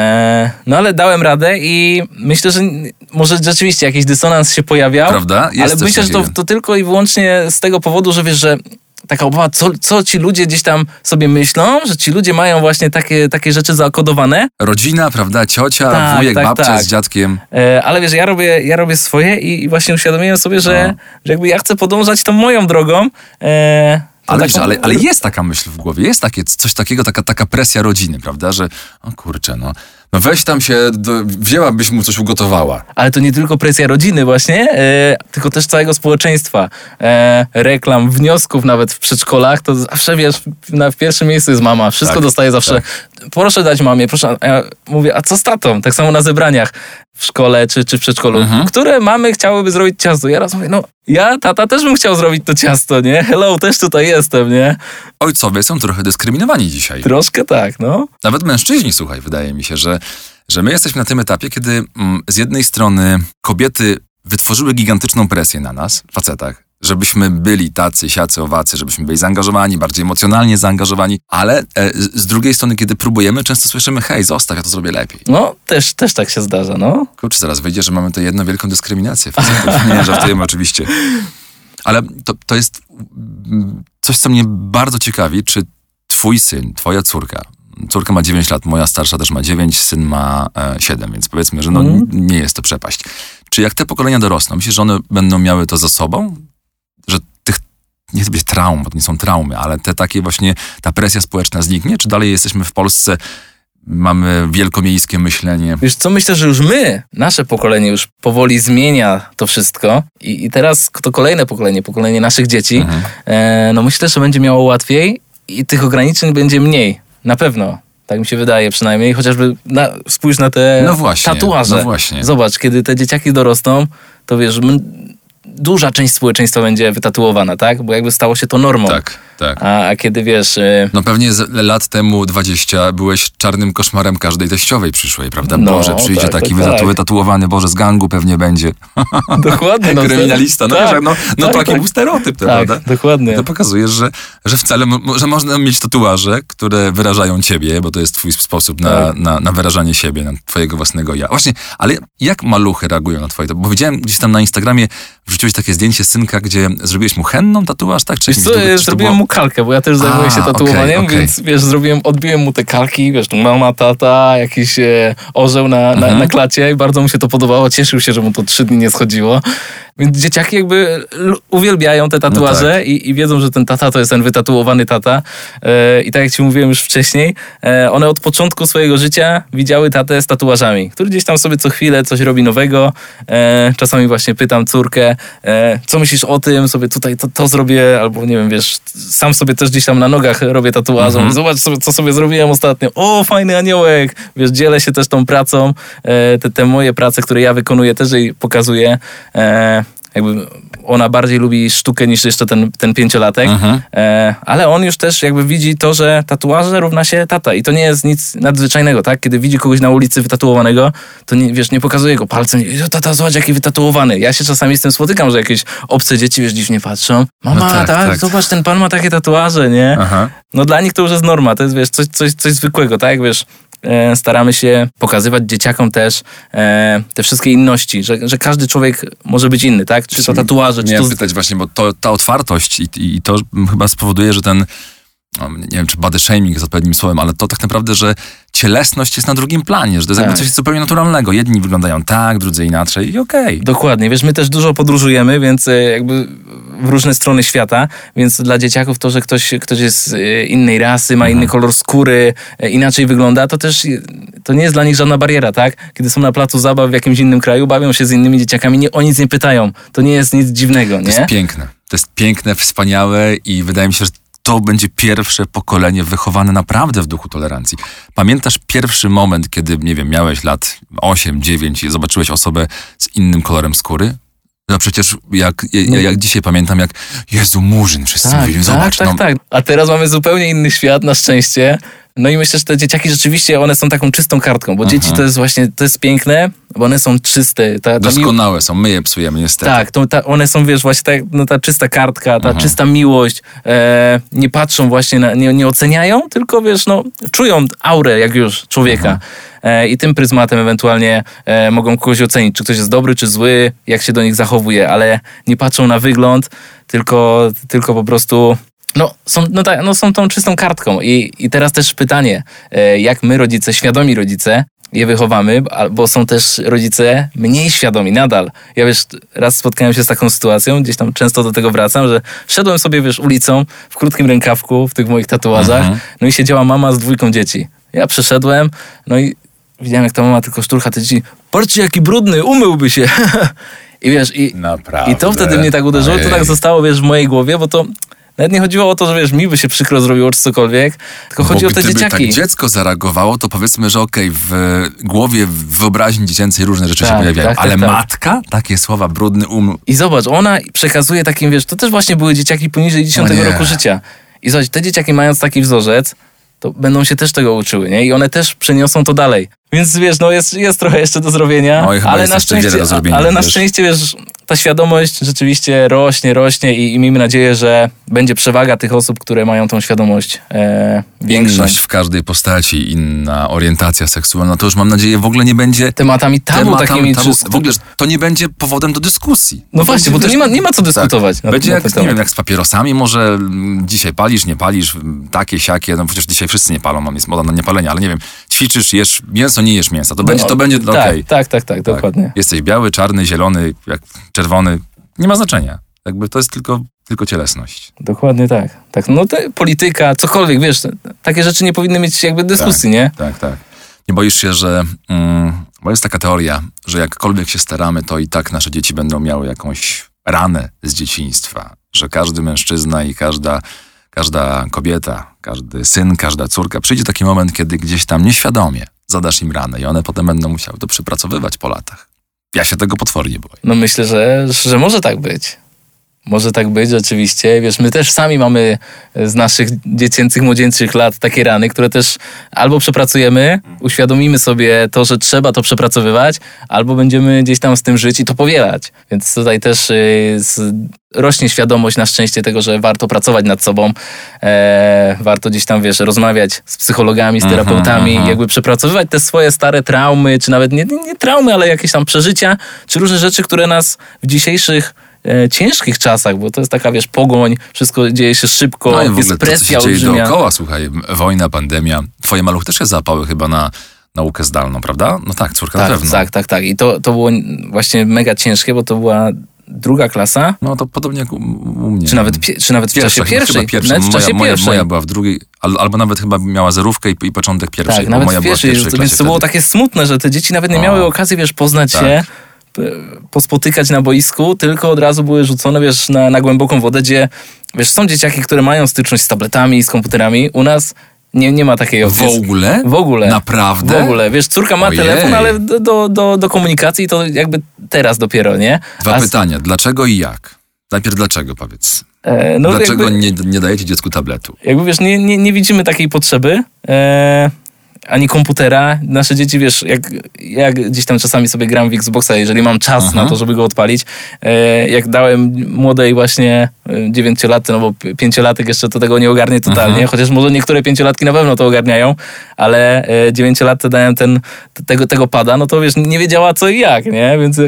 E, no ale dałem radę i myślę, że może rzeczywiście jakiś dysonans się pojawiał. Prawda? Jest ale coś myślę, że to, takiego. to tylko i wyłącznie z tego powodu, że wiesz, że taka obawa, co, co ci ludzie gdzieś tam sobie myślą, że ci ludzie mają właśnie takie, takie rzeczy zakodowane. Rodzina, prawda? Ciocia, Tak, wujek, tak, babcia tak. z dziadkiem. E, ale wiesz, ja robię, ja robię swoje i, i właśnie uświadomiłem sobie, że, No. że jakby ja chcę podążać tą moją drogą. E, tą Ale, taką- wiesz, ale, ale jest taka myśl w głowie, jest takie, coś takiego, taka, taka presja rodziny, prawda? Że, o kurczę, no, no weź tam się, do, wzięłabyś mu coś ugotowała. Ale to nie tylko presja rodziny właśnie, e, tylko też całego społeczeństwa. E, reklam, wniosków nawet w przedszkolach, to zawsze wiesz, na, w pierwszym miejscu jest mama. Wszystko Tak, dostaje zawsze. Proszę dać mamie, proszę. A ja mówię, a co z tatą? Tak samo na zebraniach w szkole czy, czy w przedszkolu. Mhm. Które mamy chciałyby zrobić ciasto? Ja raz mówię, no ja, tata też bym chciał zrobić to ciasto, nie? Hello, też tutaj jestem, nie? Ojcowie są trochę dyskryminowani dzisiaj. Troszkę tak, no. Nawet mężczyźni, słuchaj, wydaje mi się, że, że my jesteśmy na tym etapie, kiedy mm, z jednej strony kobiety wytworzyły gigantyczną presję na nas, facetach, żebyśmy byli tacy, siacy, owacy, żebyśmy byli zaangażowani, bardziej emocjonalnie zaangażowani, ale e, z, z drugiej strony, kiedy próbujemy, często słyszymy, hej, zostaw, ja to zrobię lepiej. No, też, też tak się zdarza, no. Kurczę, zaraz wyjdzie, że mamy tę jedną wielką dyskryminację facetów. Nie, żartujemy oczywiście. Ale to, to jest mm, coś, co mnie bardzo ciekawi, czy twój syn, twoja córka, córka ma dziewięć lat, moja starsza też ma dziewięć, syn ma e, siedem, więc powiedzmy, że no, Mhm. nie jest to przepaść. Czy jak te pokolenia dorosną, myślisz, że one będą miały to za sobą? Że tych, nie chcę powiedzieć traum, bo to nie są traumy, ale te takie właśnie, ta presja społeczna zniknie? Czy dalej jesteśmy w Polsce, mamy wielkomiejskie myślenie? Wiesz co, myślę, że już my, nasze pokolenie już powoli zmienia to wszystko i, i teraz to kolejne pokolenie, pokolenie naszych dzieci, Mhm. e, no myślę, że będzie miało łatwiej i tych ograniczeń będzie mniej. Na pewno. Tak mi się wydaje przynajmniej, chociażby na, spójrz na te no właśnie, tatuaże. No właśnie. Zobacz, kiedy te dzieciaki dorosną, to wiesz, m- duża część społeczeństwa będzie wytatuowana, tak? Bo jakby stało się to normą. Tak, tak. A, a kiedy wiesz... Yy... No pewnie z lat temu dwadzieścia byłeś czarnym koszmarem każdej teściowej przyszłej, prawda? No, Boże, przyjdzie tak, taki tak, wytatu- tak. wytatuowany, Boże, z gangu pewnie będzie. Dokładnie. No, Kryminalista, no tak, wiesz, no, no tak, taki tak. był stereotyp, Tak, prawda? dokładnie. To pokazuje, że, że wcale, mo- że można mieć tatuaże, które wyrażają ciebie, bo to jest twój sposób na, Tak. na, na wyrażanie siebie, na twojego własnego ja. Właśnie, ale jak maluchy reagują na twoje, bo widziałem gdzieś tam na Instagramie, wrzuciłeś takie zdjęcie synka, gdzie zrobiłeś mu henną tatuaż, tak? Czy Wiesz jakimś co, długim- czy to zrobiłem było- mu kalkę, bo ja też zajmuję A, się okej, tatuowaniem, okej. więc wiesz, zrobiłem, odbiłem mu te kalki, wiesz, tu mama, tata, jakiś e, orzeł na, na, Mhm. na klacie i bardzo mu się to podobało, cieszył się, że mu to trzy dni nie schodziło. Więc dzieciaki jakby l- uwielbiają te tatuaże No tak. i, i wiedzą, że ten tata to jest ten wytatuowany tata. E, I tak jak ci mówiłem już wcześniej, e, one od początku swojego życia widziały tatę z tatuażami, który gdzieś tam sobie co chwilę coś robi nowego. E, czasami właśnie pytam córkę, e, co myślisz o tym, sobie tutaj to, to zrobię, albo nie wiem, wiesz, sam sobie też gdzieś tam na nogach robię tatuaże. Mhm. Zobacz sobie, co sobie zrobiłem ostatnio. O, fajny aniołek. Wiesz, dzielę się też tą pracą. E, te, te moje prace, które ja wykonuję, też jej pokazuję. E, jakby ona bardziej lubi sztukę niż jeszcze ten, ten pięciolatek, Mhm. e, ale on już też jakby widzi to, że tatuaże równa się tata i to nie jest nic nadzwyczajnego, tak? Kiedy widzi kogoś na ulicy wytatuowanego, to nie, wiesz, nie pokazuje go palcem, "Jo, tata, zobacz jaki wytatuowany". Ja się czasami z tym spotykam, że jakieś obce dzieci, wiesz, dziwnie patrzą. Mama, No tak, tak, tak. zobacz, ten pan ma takie tatuaże, nie? Aha. No dla nich to już jest norma, to jest, wiesz, coś, coś, coś zwykłego, tak? Wiesz, e, staramy się pokazywać dzieciakom też e, te wszystkie inności, że, że każdy człowiek może być inny, tak? Czy to tatuaże, czy Miałem to... pytać właśnie, bo to, ta otwartość i, i to chyba spowoduje, że ten, no, nie wiem, czy body shaming jest odpowiednim słowem, ale to tak naprawdę, że cielesność jest na drugim planie, że to jest Tak. jakby coś zupełnie naturalnego. Jedni wyglądają tak, drudzy inaczej i okej. Dokładnie, wiesz, my też dużo podróżujemy, więc e, jakby w różne strony świata, więc dla dzieciaków to, że ktoś, ktoś jest z e, innej rasy, ma inny kolor skóry, e, inaczej wygląda, to też e, to nie jest dla nich żadna bariera, tak? Kiedy są na placu zabaw w jakimś innym kraju, bawią się z innymi dzieciakami, nie, o nic nie pytają. To nie jest nic dziwnego, To nie? jest piękne. To jest piękne, wspaniałe i wydaje mi się, że to będzie pierwsze pokolenie wychowane naprawdę w duchu tolerancji. Pamiętasz pierwszy moment, kiedy, nie wiem, miałeś lat osiem, dziewięć i zobaczyłeś osobę z innym kolorem skóry? No przecież jak, jak, jak dzisiaj pamiętam, jak Jezu, Murzyn, wszyscy Tak, mówili, tak, zobacz, tak, no, tak. A teraz mamy zupełnie inny świat, na szczęście. No i myślę, że te dzieciaki rzeczywiście, one są taką czystą kartką, bo dzieci to jest właśnie, to jest piękne, bo one są czyste. Ta, ta doskonałe są, my je psujemy niestety. Tak, to, ta, one są, wiesz, właśnie tak, no, ta czysta kartka, ta czysta miłość. E, nie patrzą właśnie, na, nie, nie oceniają, tylko wiesz, no, czują aurę jak już człowieka. E, I tym pryzmatem ewentualnie e, mogą kogoś ocenić, czy ktoś jest dobry, czy zły, jak się do nich zachowuje, ale nie patrzą na wygląd, tylko, tylko po prostu... No są, no, tak, no są tą czystą kartką. I, i teraz też pytanie, e, jak my rodzice, świadomi rodzice, je wychowamy, a- bo są też rodzice mniej świadomi nadal. Ja wiesz, raz spotkałem się z taką sytuacją, gdzieś tam często do tego wracam, że szedłem sobie, wiesz, ulicą w krótkim rękawku, w tych moich tatuażach, Mhm. no i siedziała mama z dwójką dzieci. Ja przeszedłem, no i widziałem, jak ta mama tylko szturcha te dzieci. Patrzcie, jaki brudny, umyłby się. I wiesz, i, Naprawdę. i to wtedy mnie tak uderzyło, to Ojej. tak zostało, wiesz, w mojej głowie, bo to nawet nie chodziło o to, że wiesz, mi by się przykro zrobiło, czy cokolwiek, tylko chodzi Bo o te gdyby dzieciaki. tak dziecko zareagowało, to powiedzmy, że okej, w głowie, w wyobraźni dziecięcej różne rzeczy Tak, się pojawiają, tak, tak, ale tak. matka, takie słowa, brudny um, I zobacz, ona przekazuje takim, wiesz, to też właśnie były dzieciaki poniżej dziesiątego nie. roku życia. I zobacz, te dzieciaki mając taki wzorzec, to będą się też tego uczyły, nie? I one też przeniosą to dalej. Więc wiesz, no jest, jest trochę jeszcze do zrobienia, Oj, chyba ale jest na jeszcze wiele szczęście, do zrobienia, ale na wiesz. szczęście, wiesz, ta świadomość rzeczywiście rośnie, rośnie i, i miejmy nadzieję, że będzie przewaga tych osób, które mają tą świadomość e, większą. inność w każdej postaci, inna orientacja seksualna, to już mam nadzieję w ogóle nie będzie Tematami tabu tematami takimi... tabu, czy- w ogóle że to nie będzie powodem do dyskusji. No właśnie, bo to wiesz, nie ma, nie ma co dyskutować. na- Będzie na jak, ten nie temat. wiem, jak z papierosami, może mm, dzisiaj palisz, nie palisz, mm, takie, siakie, no przecież dzisiaj wszyscy nie palą, no jest moda na niepalenie, ale nie wiem, ćwiczysz, jesz mięso, nie jesz mięsa, to będzie, to będzie tak, okej. tak, tak, tak, dokładnie. Jesteś biały, czarny, zielony, jak czerwony, nie ma znaczenia. Jakby to jest tylko, tylko cielesność. Dokładnie tak. tak. No te, polityka, cokolwiek, wiesz, takie rzeczy nie powinny mieć jakby dyskusji, nie? Tak, tak. Nie boisz się, że... Mm, bo jest taka teoria, że jakkolwiek się staramy, to i tak nasze dzieci będą miały jakąś ranę z dzieciństwa. Że każdy mężczyzna i każda, każda kobieta, każdy syn, każda córka, przyjdzie taki moment, kiedy gdzieś tam nieświadomie zadasz im ranę i one potem będą musiały to przepracowywać po latach. Ja się tego potwornie boję. No myślę, że, że może tak być. Może tak być, rzeczywiście. Wiesz, my też sami mamy z naszych dziecięcych, młodzieńczych lat takie rany, które też albo przepracujemy, uświadomimy sobie to, że trzeba to przepracowywać, albo będziemy gdzieś tam z tym żyć i to powielać. Więc tutaj też y, z, rośnie świadomość na szczęście tego, że warto pracować nad sobą, e, warto gdzieś tam, wiesz, rozmawiać z psychologami, z terapeutami, uh-huh, uh-huh. jakby przepracowywać te swoje stare traumy, czy nawet nie, nie, nie traumy, ale jakieś tam przeżycia, czy różne rzeczy, które nas w dzisiejszych E, ciężkich czasach, bo to jest taka, wiesz, pogoń, wszystko dzieje się szybko, no i w jest ogóle presja to, co się dzieje olbrzymia. dookoła, słuchaj, wojna, pandemia. Twoje maluch też się załapały chyba na naukę zdalną, prawda? No tak, córka tak, na pewno. Tak, tak, tak. I to, to było właśnie mega ciężkie, bo to była druga klasa. No to podobnie jak u, u mnie. Czy nawet, pie, czy nawet w Pierwsza, czasie pierwszej. Chyba pierwsza. Nawet w moja, czasie moja, pierwszej. moja była w drugiej, albo nawet chyba miała zerówkę i, i początek pierwszej. Tak, bo nawet moja w była w pierwszej. pierwszej Więc to było takie smutne, że te dzieci nawet nie o. miały okazji, wiesz, poznać tak. się, pospotykać na boisku, tylko od razu były rzucone, wiesz, na, na głęboką wodę, gdzie, wiesz, są dzieciaki, które mają styczność z tabletami, z komputerami. U nas nie, nie ma takiej opcji. W ogóle? W ogóle. Naprawdę? W ogóle. Wiesz, córka ma Ojej. telefon, ale do, do, do, do komunikacji to jakby teraz dopiero, nie? Dwa A, pytania. Dlaczego i jak? Najpierw dlaczego, powiedz. e, no dlaczego jakby, nie, nie dajecie dziecku tabletu? Jakby, wiesz, nie, nie, nie widzimy takiej potrzeby. E, ani komputera. Nasze dzieci, wiesz, jak, jak gdzieś tam czasami sobie gram w Xboxa, jeżeli mam czas Aha. na to, żeby go odpalić. E, jak dałem młodej właśnie dziewięciolatce, no bo pięciolatek jeszcze to tego nie ogarnie totalnie, Aha. chociaż może niektóre pięciolatki na pewno to ogarniają, ale e, dziewięciolatce dałem ten, tego, tego pada, no to wiesz, nie wiedziała co i jak, nie? Więc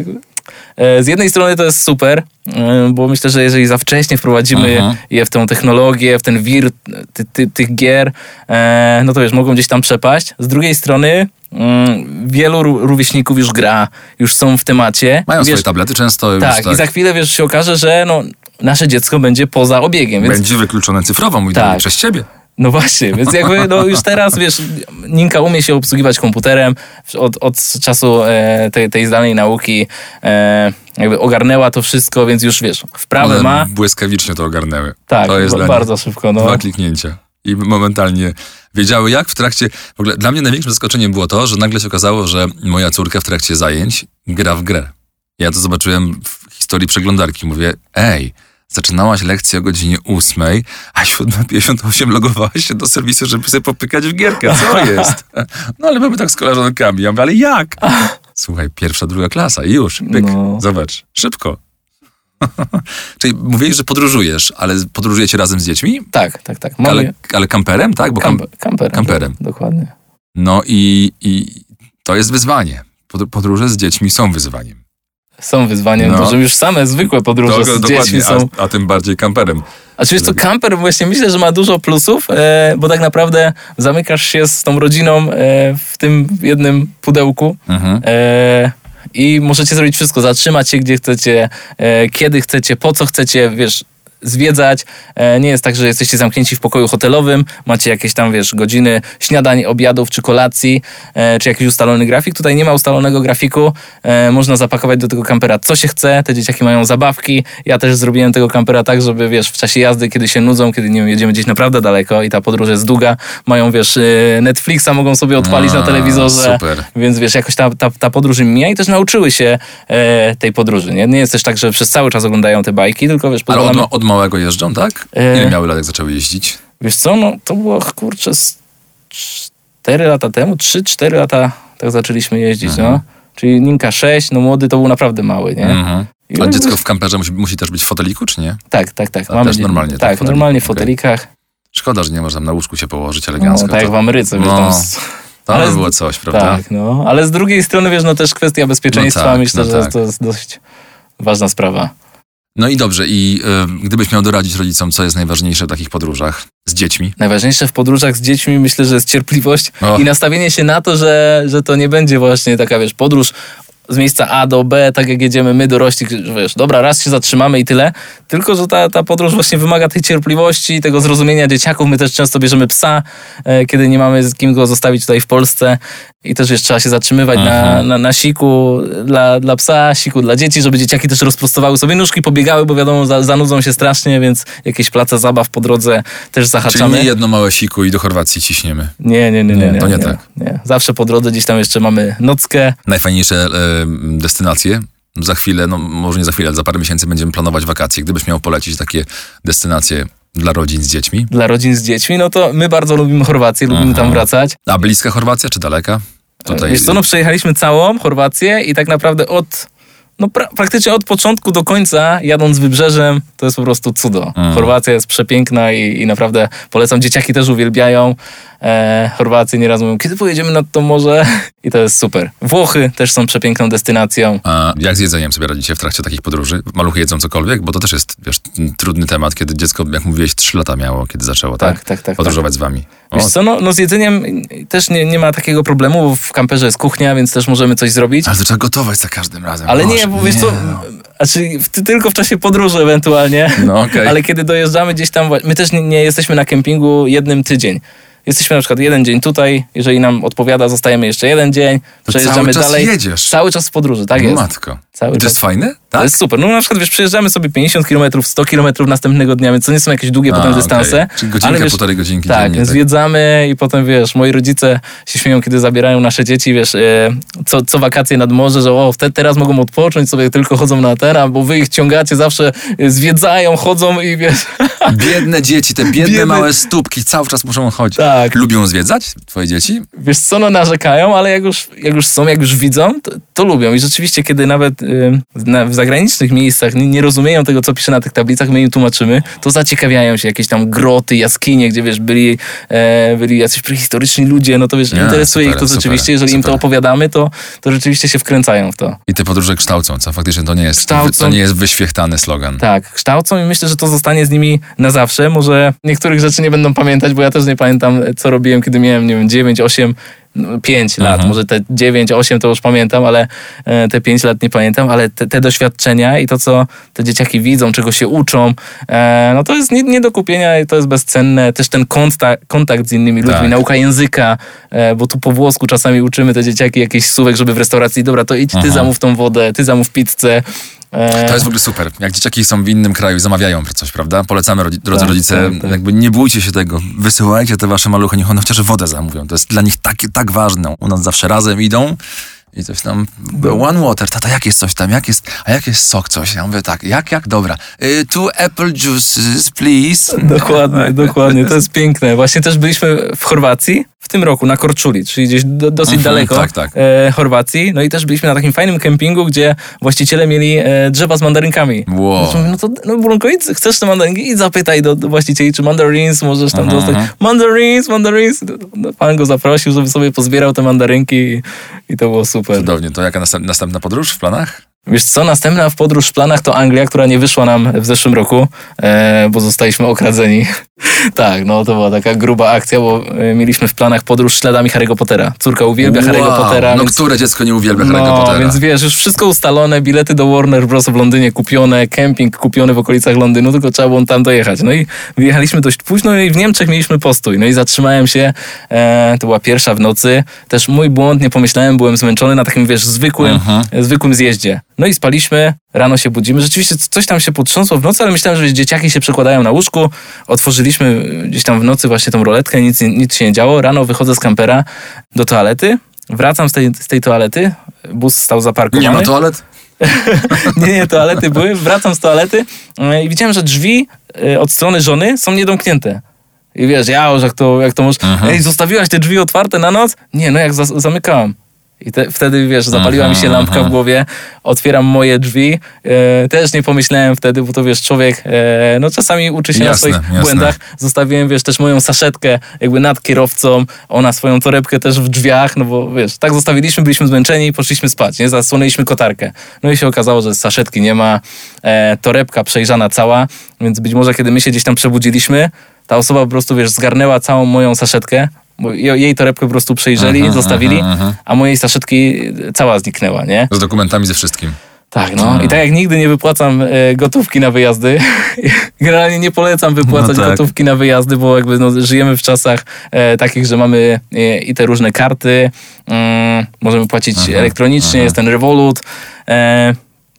z jednej strony to jest super, bo myślę, że jeżeli za wcześnie wprowadzimy Aha. je w tę technologię, w ten wir ty, ty, tych gier, no to wiesz, mogą gdzieś tam przepaść. Z drugiej strony wielu rówieśników już gra, już są w temacie. Mają wiesz, swoje tablety często. Już tak, tak, i za chwilę wiesz, się okaże, że no, nasze dziecko będzie poza obiegiem. Więc... Będzie wykluczone cyfrowo, mój tak. drogi, przez ciebie. No właśnie, więc jakby no już teraz, wiesz, Ninka umie się obsługiwać komputerem od, od czasu e, tej, tej zdalnej nauki, e, jakby ogarnęła to wszystko, więc już, wiesz, wprawę One ma. błyskawicznie to ogarnęły. Tak, to jest b- bardzo szybko. No. Dwa kliknięcia. I momentalnie wiedziały jak w trakcie... W ogóle dla mnie największym zaskoczeniem było to, że nagle się okazało, że moja córka w trakcie zajęć gra w grę. Ja to zobaczyłem w historii przeglądarki. Mówię, ej... Zaczynałaś lekcję o godzinie ósmej, a siódma pięćdziesiąt osiem logowałaś się do serwisu, żeby sobie popykać w gierkę. Co jest? No ale mamy tak z koleżankami. Ja mówię, ale jak? Słuchaj, pierwsza, druga klasa i już. Pyk. No. Zobacz. Szybko. Czyli mówiłeś, że podróżujesz, ale podróżujecie razem z dziećmi? Tak, tak, tak. Mamy... Ale, ale kamperem, tak? Bo Kamper, kamperem. Kamperem. Do, dokładnie. No i, i to jest wyzwanie. Podróże z dziećmi są wyzwaniem. Są wyzwaniem, no. Może już same zwykłe podróże to, z dziećmi są. A, a tym bardziej kamperem. A czy wiesz co, kamper właśnie myślę, że ma dużo plusów, e, bo tak naprawdę zamykasz się z tą rodziną e, w tym jednym pudełku mhm. e, i możecie zrobić wszystko, zatrzymać się gdzie chcecie, e, kiedy chcecie, po co chcecie, wiesz, zwiedzać. Nie jest tak, że jesteście zamknięci w pokoju hotelowym, macie jakieś tam, wiesz, godziny śniadań, obiadów czy kolacji, czy jakiś ustalony grafik. Tutaj nie ma ustalonego grafiku. Można zapakować do tego kampera co się chce. Te dzieciaki mają zabawki. Ja też zrobiłem tego kampera tak, żeby, wiesz, w czasie jazdy, kiedy się nudzą, kiedy nie wiem, jedziemy gdzieś naprawdę daleko i ta podróż jest długa, mają, wiesz, Netflixa mogą sobie odpalić A, na telewizorze. Super. Więc, wiesz, jakoś ta, ta, ta podróż im mija i też nauczyły się e, tej podróży. Nie? nie jest też tak, że przez cały czas oglądają te bajki, tylko, wiesz, Ale od, od małego jeżdżą, tak? Ile e... miały lat, jak zaczęły jeździć? Wiesz co, no to było, kurczę, cztery lata temu, trzy cztery lata tak zaczęliśmy jeździć, mhm. no. Czyli Ninka sześć, no młody to był naprawdę mały, nie? Mhm. A dziecko w kamperze musi, musi też być w foteliku, czy nie? Tak, tak, tak. A Mamy też normalnie? Tak, tak normalnie w fotelikach. Okay. Szkoda, że nie można tam na łóżku się położyć elegancko. No, tak to... jak w Ameryce. No, tam... To ale by było coś, prawda? Tak, no. Ale z drugiej strony, wiesz, no też kwestia bezpieczeństwa, no tak, myślę, no że tak. to jest dość ważna sprawa. No i dobrze, i y, gdybyś miał doradzić rodzicom, co jest najważniejsze w takich podróżach z dziećmi? Najważniejsze w podróżach z dziećmi myślę, że jest cierpliwość o. i nastawienie się na to, że, że to nie będzie właśnie taka, wiesz, podróż z miejsca A do B, tak jak jedziemy my dorośli, wiesz, dobra, raz się zatrzymamy i tyle, tylko że ta, ta podróż właśnie wymaga tej cierpliwości, tego zrozumienia dzieciaków. My też często bierzemy psa, e, kiedy nie mamy z kim go zostawić tutaj w Polsce I też wiesz, trzeba się zatrzymywać na, na, na siku dla, dla psa, siku dla dzieci, żeby dzieciaki też rozprostowały sobie nóżki, pobiegały, bo wiadomo, za, zanudzą się strasznie, więc jakieś place zabaw po drodze też zahaczamy. Czyli nie jedno małe siku i do Chorwacji ciśniemy. Nie, nie, nie. nie, nie, nie to nie, nie tak. Nie. Zawsze po drodze gdzieś tam jeszcze mamy nockę. Najfajniejsze e, destynacje. Za chwilę, no może nie za chwilę, ale za parę miesięcy będziemy planować wakacje. Gdybyś miał polecić takie destynacje dla rodzin z dziećmi? Dla rodzin z dziećmi, no to my bardzo lubimy Chorwację, lubimy Aha. tam wracać. A bliska Chorwacja, czy daleka? Tutaj... Wiesz co, no przejechaliśmy całą Chorwację i tak naprawdę od, no pra- praktycznie od początku do końca, jadąc wybrzeżem, to jest po prostu cudo. Mhm. Chorwacja jest przepiękna i, i naprawdę polecam. Dzieciaki też uwielbiają e, Chorwację, nieraz mówią, kiedy pojedziemy nad to morze? I to jest super. Włochy też są przepiękną destynacją. A jak z jedzeniem sobie radzicie w trakcie takich podróży? Maluchy jedzą cokolwiek? Bo to też jest, wiesz, trudny temat, kiedy dziecko, jak mówiłeś, trzy lata miało, kiedy zaczęło, tak? Tak, tak, tak. Podróżować tak. z wami. O, Wiesz co, no, no z jedzeniem też nie, nie ma takiego problemu, bo w kamperze jest kuchnia, więc też możemy coś zrobić. ale to trzeba gotować za każdym razem. Ale Boże, nie, bo wiesz nie, co, no. znaczy w, tylko w czasie podróży ewentualnie, No, okej. ale kiedy dojeżdżamy gdzieś tam, my też nie, nie jesteśmy na kempingu jednym tydzień. Jesteśmy na przykład jeden dzień tutaj, jeżeli nam odpowiada, zostajemy jeszcze jeden dzień, To przejeżdżamy cały czas dalej. jedziesz. Cały czas w podróży, tak No jest. matko. Cały I to czas. jest fajne? To Tak? jest super. No na przykład wiesz, przejeżdżamy sobie pięćdziesiąt kilometrów, sto kilometrów następnego dnia, więc to nie są jakieś długie A, potem okej. dystanse. Czyli godzinka, ale wiesz, półtorej godzinki tak, dziennie. Tak, zwiedzamy i potem wiesz, moi rodzice się śmieją, kiedy zabierają nasze dzieci, wiesz, e, co, co wakacje nad morze, że o, te, teraz mogą odpocząć, sobie tylko chodzą na ten, bo wy ich ciągacie, zawsze e, zwiedzają, chodzą i wiesz... Biedne dzieci, te biedne, Biedne- małe stópki cały czas muszą chodzić. Tak. Lubią zwiedzać twoje dzieci? Wiesz co, no narzekają, ale jak już, jak już są, jak już widzą, to, to lubią. I rzeczywiście, kiedy nawet y, na, w zagranicznych miejscach nie, nie rozumieją tego, co pisze na tych tablicach, my im tłumaczymy, to zaciekawiają się. Jakieś tam groty, jaskinie, gdzie wiesz, byli, e, byli jacyś prehistoryczni ludzie, no to wiesz, Nie, interesuje super, ich to super, rzeczywiście. Jeżeli im to super. opowiadamy, to, to rzeczywiście się wkręcają w to. I te podróże kształcą, co faktycznie to nie jest, Kształcą. to nie jest wyświechtany slogan. Tak, kształcą i myślę, że to zostanie z nimi na zawsze. Może niektórych rzeczy nie będą pamiętać, bo ja też nie pamiętam, co robiłem, kiedy miałem, nie wiem, dziewięć, osiem, pięć lat. Mhm. Może te dziewięć, osiem to już pamiętam, ale e, te pięć lat nie pamiętam, ale te, te doświadczenia i to, co te dzieciaki widzą, czego się uczą, e, no to jest nie, nie do kupienia i to jest bezcenne. Też ten kontakt, kontakt z innymi ludźmi, Tak. nauka języka, e, bo tu po włosku czasami uczymy te dzieciaki jakichś słówek, żeby w restauracji, dobra, to idź, ty Aha. zamów tą wodę, ty zamów pizzę. E, To jest w ogóle super. Jak dzieciaki są w innym kraju i zamawiają coś, prawda? Polecamy, rodzi- drodzy Tak, rodzice, tak, tak. jakby nie bójcie się tego. Wysyłajcie te wasze maluchy, niech one chociaż wodę zamówią. To jest dla nich tak, tak ważne. U nas zawsze razem idą i coś tam, one water, tata, jak jest coś tam, jak jest, a jak jest sok coś? Ja mówię tak, jak, jak, dobra. Y, two apple juices, please. Dokładnie, dokładnie. To jest piękne. Właśnie też byliśmy w Chorwacji w tym roku na Korczuli, czyli gdzieś do, dosyć Mhm, daleko tak, tak. E, Chorwacji. No i też byliśmy na takim fajnym kempingu, gdzie właściciele mieli e, drzewa z mandarynkami. Wow. Znaczy, mówię, no to, no Brunko, idź, chcesz te mandarynki? I zapytaj do, do właścicieli, czy mandarins możesz tam Mhm, dostać. mhm. Mandarins, mandarins. No, pan go zaprosił, żeby sobie pozbierał te mandarynki i, i to było super. Cudownie. To jaka następ, następna podróż w planach? Wiesz co, następna w podróż w planach to Anglia, która nie wyszła nam w zeszłym roku, e, bo zostaliśmy okradzeni. Tak, no to była taka gruba akcja, bo e, mieliśmy w planach podróż śladami Harry'ego Pottera. Córka uwielbia Harry'ego Pottera. No więc, które dziecko nie uwielbia Harry'ego no, Pottera? więc wiesz, już wszystko ustalone, bilety do Warner Bros. W Londynie kupione, kemping kupiony w okolicach Londynu, tylko trzeba było tam dojechać. No i wyjechaliśmy dość późno i w Niemczech mieliśmy postój. No i zatrzymałem się, e, to była pierwsza w nocy. Też mój błąd, nie pomyślałem, byłem zmęczony na takim, wiesz, zwykłym, Mhm. zwykłym zjeździe. No i spaliśmy, rano się budzimy. Rzeczywiście coś tam się potrząsło w nocy, ale myślałem, że dzieciaki się przekładają na łóżku. Otworzyliśmy gdzieś tam w nocy właśnie tą roletkę, nic, nic się nie działo. Rano wychodzę z kampera do toalety, wracam z tej, z tej toalety, bus stał zaparkowany. Nie ma toalet? nie, nie, toalety były. Wracam z toalety e, i widziałem, że drzwi e, od strony żony są niedomknięte. I wiesz, ja już jak to, jak to możesz... Mhm. Ej, zostawiłaś te drzwi otwarte na noc? Nie, no jak za, zamykałam. I te, wtedy, wiesz, zapaliła mi się Mhm, lampka w mhm. głowie, otwieram moje drzwi. E, też nie pomyślałem wtedy, bo to wiesz, człowiek e, no czasami uczy się Jasne, na swoich jasne. błędach. Zostawiłem, wiesz, też moją saszetkę jakby nad kierowcą, ona swoją torebkę też w drzwiach, no bo wiesz, tak zostawiliśmy, byliśmy zmęczeni i poszliśmy spać, nie? Zasłonęliśmy kotarkę. No i się okazało, że saszetki nie ma, e, torebka przejrzana cała, więc być może kiedy my się gdzieś tam przebudziliśmy, ta osoba po prostu, wiesz, zgarnęła całą moją saszetkę, bo jej torebkę po prostu przejrzeli, Mhm, zostawili, mhm, mhm. a mojej saszetki cała zniknęła, nie? Z dokumentami, ze wszystkim. Tak, no. I tak jak nigdy nie wypłacam e, gotówki na wyjazdy, generalnie nie polecam wypłacać no tak. gotówki na wyjazdy, bo jakby no, żyjemy w czasach e, takich, że mamy e, i te różne karty, mm, możemy płacić aha, elektronicznie, aha. jest ten Revolut. E,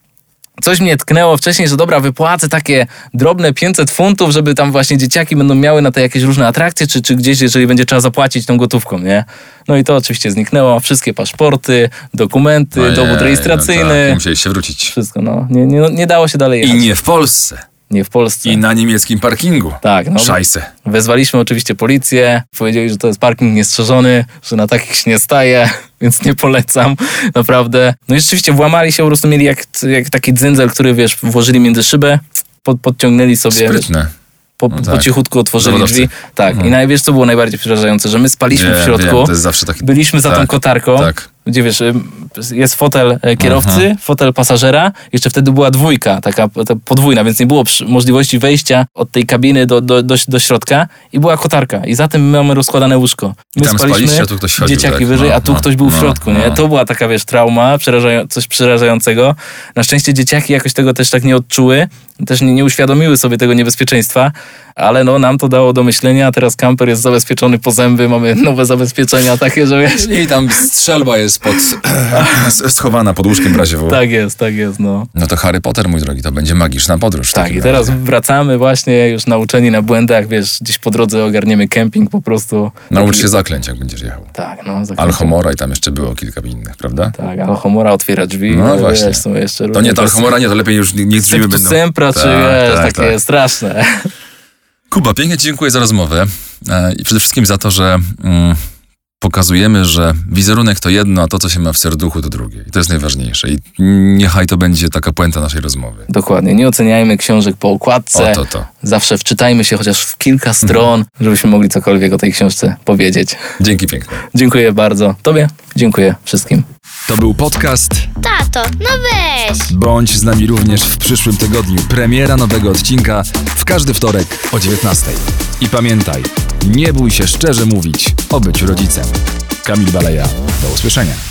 Coś mnie tknęło wcześniej, że dobra, wypłacę takie drobne pięćset funtów, żeby tam właśnie dzieciaki będą miały na te jakieś różne atrakcje, czy, czy gdzieś, jeżeli będzie trzeba zapłacić tą gotówką, nie? No i to oczywiście zniknęło. Wszystkie paszporty, dokumenty, Ojej, dowód rejestracyjny. No tak, musieliście wrócić. Wszystko, no. Nie, nie, nie dało się dalej jechać. I nie w Polsce. Nie w Polsce. I na niemieckim parkingu. Tak, no. Szajse. Wezwaliśmy oczywiście policję. Powiedzieli, że to jest parking niestrzeżony, że na takich się nie staje, więc nie polecam. Naprawdę. No i rzeczywiście włamali się, po prostu mieli jak, jak taki dzyndzel, który, wiesz, włożyli między szybę, pod, podciągnęli sobie... Sprytne. Po, No tak. po cichutku otworzyli Zawodowcy. drzwi. Tak. Mhm. I najwiesz, co było najbardziej przerażające, że my spaliśmy Wiem, w środku. wiem, to jest zawsze taki... Byliśmy za tak, tą kotarką, tak. gdzie wiesz, jest fotel kierowcy, Mhm. fotel pasażera. Jeszcze wtedy była dwójka, taka ta podwójna, więc nie było przy- możliwości wejścia od tej kabiny do, do, do, do środka i była kotarka. I za tym mamy rozkładane łóżko. My I tam spaliście, a tu ktoś chodził, dzieciaki tak? wyżej, No, a tu no, ktoś był w no, środku, no. nie? To była taka, wiesz, trauma, przerażają- coś przerażającego. Na szczęście dzieciaki jakoś tego też tak nie odczuły, też nie, nie uświadomiły sobie tego niebezpieczeństwa, ale no nam to dało do myślenia. Teraz kamper jest zabezpieczony po zęby, mamy nowe zabezpieczenia takie, że wiesz... I tam strzelba jest pod, schowana pod łóżkiem w razie W. Tak jest, tak jest, no. No to Harry Potter, mój drogi, to będzie magiczna podróż. w Tak, takim i teraz razie. wracamy właśnie już nauczeni na błędach, wiesz, gdzieś po drodze ogarniemy kemping po prostu. Naucz się zaklęć, jak będziesz jechał. Tak, no. zakończymy. Alhomora i tam jeszcze było kilka innych, prawda? Tak, Alhomora otwiera drzwi. No ale właśnie. Wiesz, są jeszcze To różne nie, to wersje. Alhomora nie, to lepiej już niech drzwi Syptu będą. Sempra, czy Tak, wiesz, tak, takie tak. straszne. Kuba, pięknie ci dziękuję za rozmowę e, i przede wszystkim za to, że mm, pokazujemy, że wizerunek to jedno, a to, co się ma w serduchu, to drugie. I to jest najważniejsze. I niechaj to będzie taka puenta naszej rozmowy. Dokładnie, nie oceniajmy książek po okładce. O, to, to. Zawsze wczytajmy się chociaż w kilka stron, żebyśmy mogli cokolwiek o tej książce powiedzieć. Dzięki pięknie. Dziękuję bardzo Tobie, dziękuję wszystkim. To był podcast Tato, no weź! Bądź z nami również w przyszłym tygodniu. Premiera nowego odcinka w każdy wtorek o dziewiętnastej. I pamiętaj, nie bój się szczerze mówić o byciu rodzicem. Kamil Baleja, do usłyszenia.